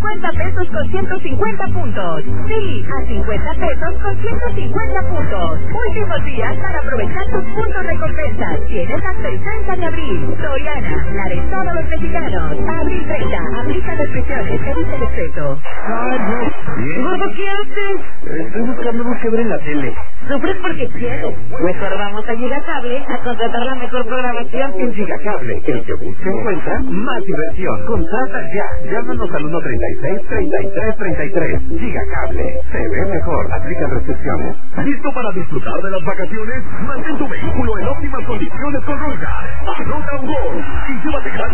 50 pesos con 150 puntos. Sí, a 50 pesos con 150 puntos. Últimos días para aprovechar tus puntos recompensas. Tienes hasta el 30 de abril. Soriana, la de todos los mexicanos. Abril 30, aplica restricciones, evita el exceso. Gordo, ¿qué haces? Estoy buscando algo que ver en la tele. Sufres porque quieres. Mejor vamos a Gigacable a contratar la mejor programación. En Gigacable, el que busca encuentra más diversión. Contrata ya. Llámanos al 136-3333. Gigacable. Se ve mejor. Aplica restricciones. ¿Listo para disfrutar de las vacaciones? Mantén tu vehículo en óptimas condiciones con Royal. Anota un gol y llévate gratis